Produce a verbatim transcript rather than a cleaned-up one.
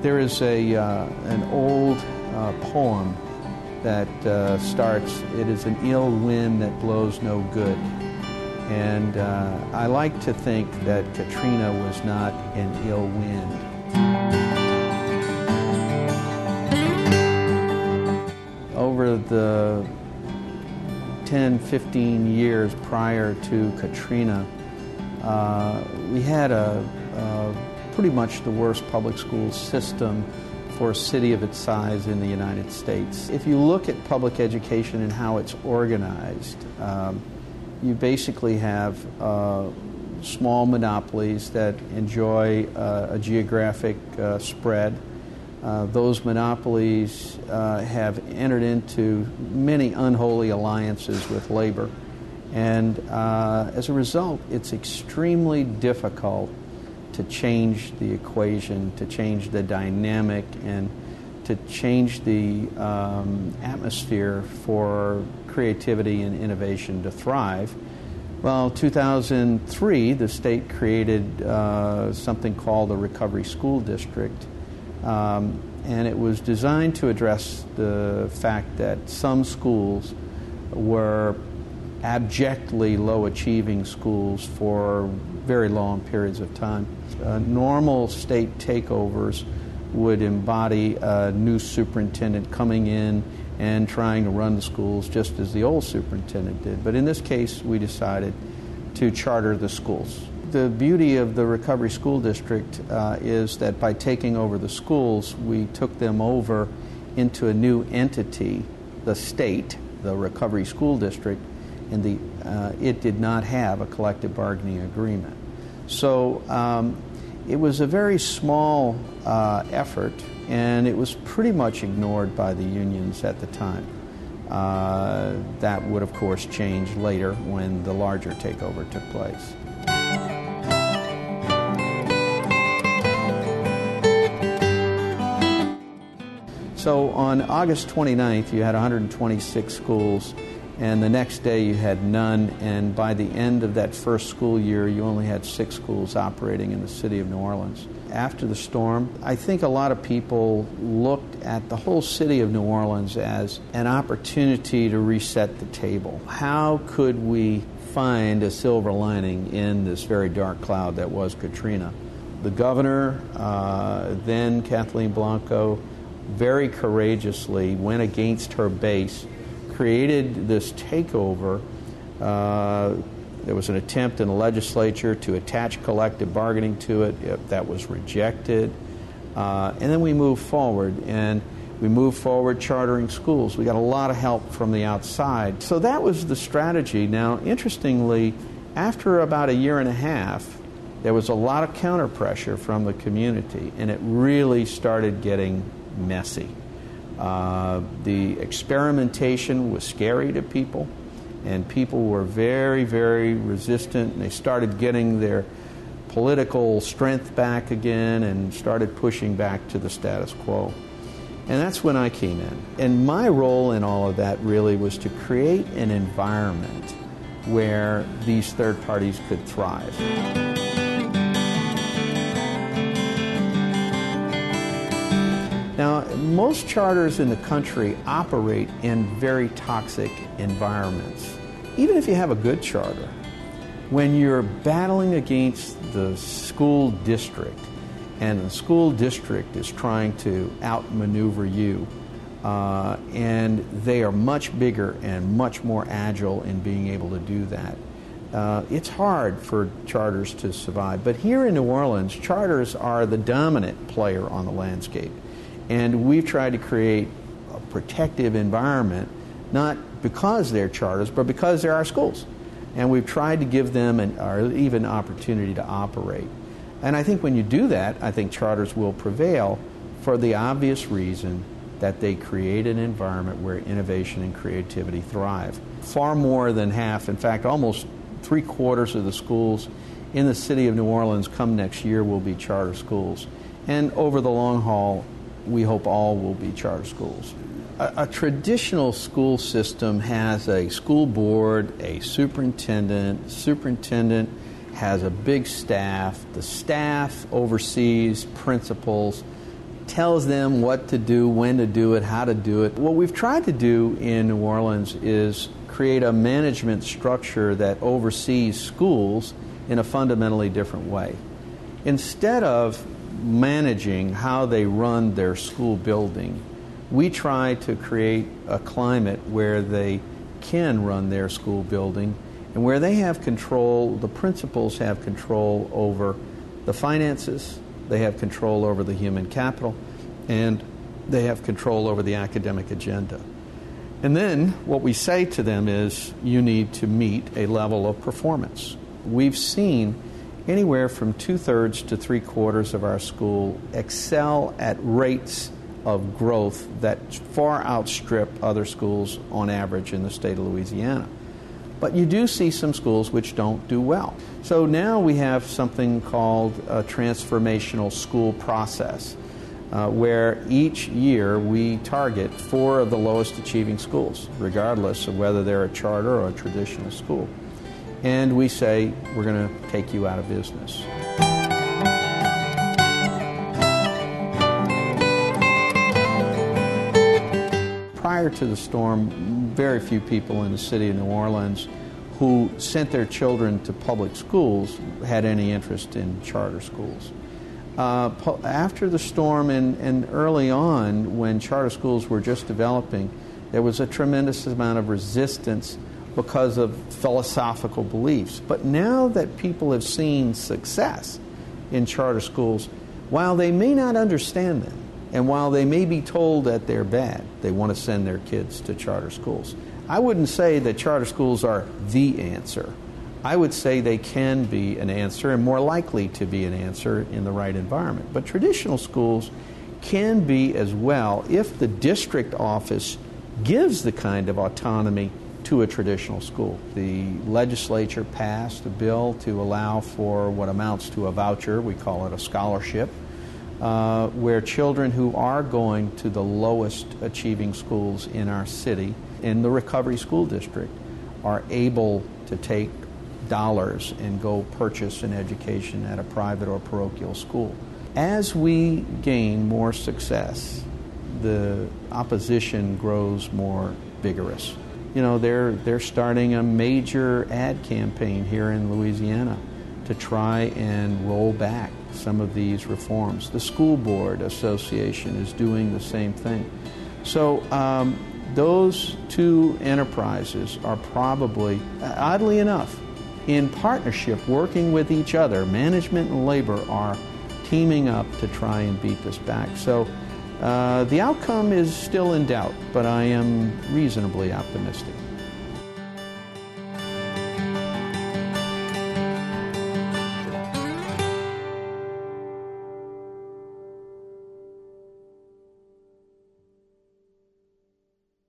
There is a uh, an old uh, poem that uh, starts, "It is an ill wind that blows no good." And uh, I like to think that Katrina was not an ill wind. Over the ten, fifteen years prior to Katrina, uh, we had a, a pretty much the worst public school system for a city of its size in the United States. If you look at public education and how it's organized, um, you basically have uh, small monopolies that enjoy uh, a geographic uh, spread. Uh, those monopolies uh, have entered into many unholy alliances with labor. And uh, as a result, it's extremely difficult to change the equation, to change the dynamic, and to change the um, atmosphere for creativity and innovation to thrive. Well, two thousand three, the state created uh, something called the Recovery School District, um, and it was designed to address the fact that some schools were abjectly low-achieving schools for very long periods of time. Uh, normal state takeovers would embody a new superintendent coming in and trying to run the schools just as the old superintendent did. But in this case, we decided to charter the schools. The beauty of the Recovery School District uh, is that by taking over the schools, we took them over into a new entity, the state, the Recovery School District, and the, uh, it did not have a collective bargaining agreement. So um, it was a very small uh, effort, and it was pretty much ignored by the unions at the time. Uh, that would, of course, change later when the larger takeover took place. So on August twenty-ninth, you had one hundred twenty-six schools, and the next day you had none, and by the end of that first school year, you only had six schools operating in the city of New Orleans. After the storm, I think a lot of people looked at the whole city of New Orleans as an opportunity to reset the table. How could we find a silver lining in this very dark cloud that was Katrina? The governor, uh, then Kathleen Blanco, very courageously went against her base, created this takeover. Uh, there was an attempt in the legislature to attach collective bargaining to it. That was rejected. Uh, and then we moved forward, and we moved forward chartering schools. We got a lot of help from the outside. So that was the strategy. Now, interestingly, after about a year and a half, there was a lot of counter pressure from the community, and it really started getting messy. Uh, the experimentation was scary to people, and people were very, very resistant, and they started getting their political strength back again and started pushing back to the status quo. And that's when I came in. And my role in all of that really was to create an environment where these third parties could thrive. Now, most charters in the country operate in very toxic environments. Even if you have a good charter, when you're battling against the school district and the school district is trying to outmaneuver you, uh, and they are much bigger and much more agile in being able to do that, uh, it's hard for charters to survive. But here in New Orleans, charters are the dominant player on the landscape. And we've tried to create a protective environment, not because they're charters, but because they're our schools. And we've tried to give them an or even opportunity to operate. And I think when you do that, I think charters will prevail for the obvious reason that they create an environment where innovation and creativity thrive. Far more than half, in fact, almost three quarters of the schools in the city of New Orleans come next year will be charter schools. And over the long haul, we hope all will be charter schools. A, a traditional school system has a school board, a superintendent. Superintendent has a big staff. The staff oversees principals. tells them what to do, when to do it, how to do it. What we've tried to do in New Orleans is create a management structure that oversees schools in a fundamentally different way. Instead of managing how they run their school building, we try to create a climate where they can run their school building and where they have control, the principals have control over the finances, they have control over the human capital, and they have control over the academic agenda. And then what we say to them is, you need to meet a level of performance. We've seen anywhere from two-thirds to three-quarters of our school excel at rates of growth that far outstrip other schools on average in the state of Louisiana. But you do see some schools which don't do well. So now we have something called a transformational school process, uh, where each year we target four of the lowest achieving schools, regardless of whether they're a charter or a traditional school. And we say, we're going to take you out of business. Prior to the storm, very few people in the city of New Orleans who sent their children to public schools had any interest in charter schools. Uh, after the storm and, and early on, when charter schools were just developing, there was a tremendous amount of resistance because of philosophical beliefs. But now that people have seen success in charter schools, while they may not understand them, and while they may be told that they're bad, they want to send their kids to charter schools. I wouldn't say that charter schools are the answer. I would say they can be an answer and more likely to be an answer in the right environment. But traditional schools can be as well if the district office gives the kind of autonomy to a traditional school. The legislature passed a bill to allow for what amounts to a voucher, we call it a scholarship, uh, where children who are going to the lowest achieving schools in our city, in the Recovery School District, are able to take dollars and go purchase an education at a private or parochial school. As we gain more success, the opposition grows more vigorous. You know, they're, they're starting a major ad campaign here in Louisiana to try and roll back some of these reforms. The School Board Association is doing the same thing. So um, those two enterprises are probably, oddly enough, in partnership, working with each other. Management and labor are teaming up to try and beat this back. So uh, the outcome is still in doubt, but I am reasonably optimistic.